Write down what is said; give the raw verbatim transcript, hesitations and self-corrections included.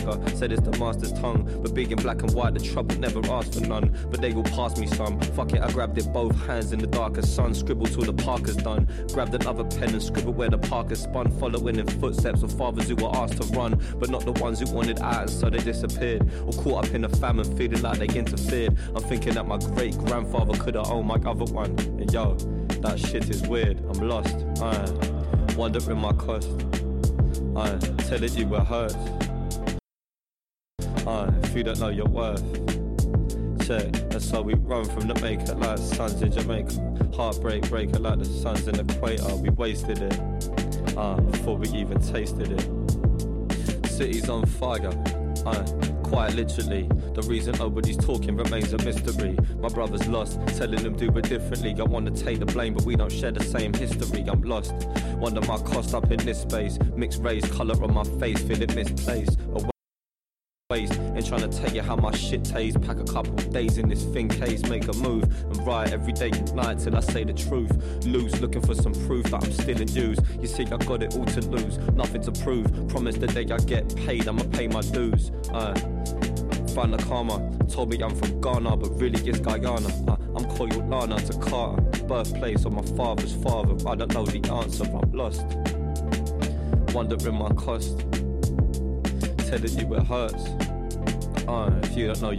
Said it's the master's tongue, but big in black and white, the trouble never asked for none. But they will pass me some. Fuck it, I grabbed it both hands in the darkest sun. Scribbled till the Parker's done. Grabbed another pen and scribbled where the Parker spun. Following in footsteps of fathers who were asked to run, but not the ones who wanted out, and so they disappeared. Or caught up in a famine, feeling like they interfered. I'm thinking that my great grandfather could have owned my other one. And yo, that shit is weird. I'm lost. I wondering my cost. I telling you it hurts. Uh, if you don't know your worth, check. That's how we run from the maker like suns in Jamaica. Heartbreak breaker like the suns in the equator. We wasted it uh, before we even tasted it. City's on fire, uh, quite literally. The reason nobody's talking remains a mystery. My brother's lost, telling them do it differently. I want to take the blame, but we don't share the same history. I'm lost, wonder my cost up in this space. Mixed race, colour on my face, feel it misplaced. And trying to tell you how my shit tastes. Pack a couple of days in this thin case, make a move and ride every day and night till I say the truth. Loose, looking for some proof that I'm still in use. You see, I got it all to lose, nothing to prove. Promise the day I get paid, I'ma pay my dues. Uh, find the karma, told me I'm from Ghana, but really it's Guyana. Uh, I'm Koyolana to Carter, birthplace of my father's father. I don't know the answer, I'm lost. Wondering my cost. Telling you it hurts. Uh, if you don't know